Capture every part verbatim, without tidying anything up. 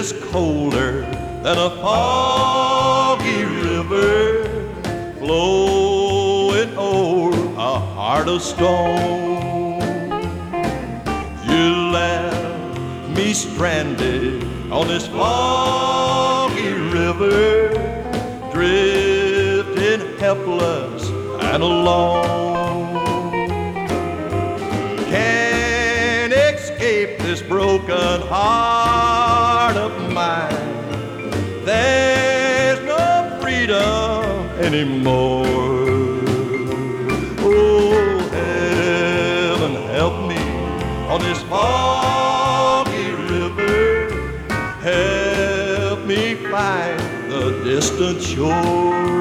is colder than a foggy river flowing over a heart of stone. You left me stranded on this foggy river, drifting helpless and alone. Can't escape this broken heart of mine. There's no freedom anymore. Oh, heaven help me on this foggy river. Help me find the distant shore.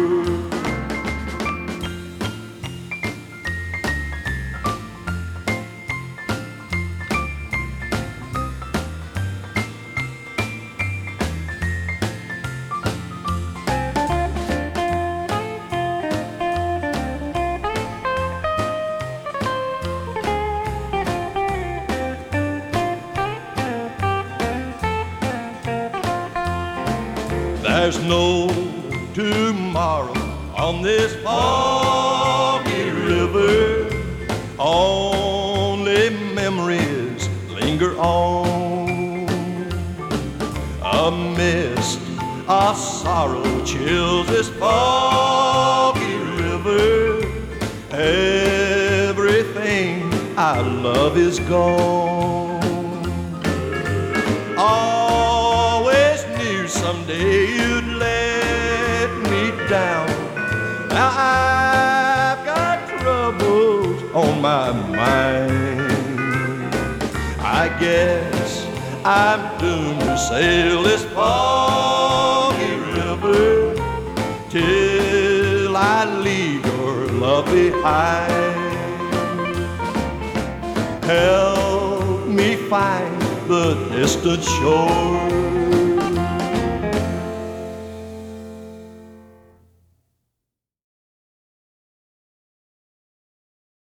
There's no tomorrow on this foggy river. Only memories linger on. A mist of sorrow chills this foggy river. Everything I love is gone. Always knew someday you'd let me down. Now I've got troubles on my mind. I guess I'm doomed to sail this foggy river till I leave your love behind. Help me find the distant shore.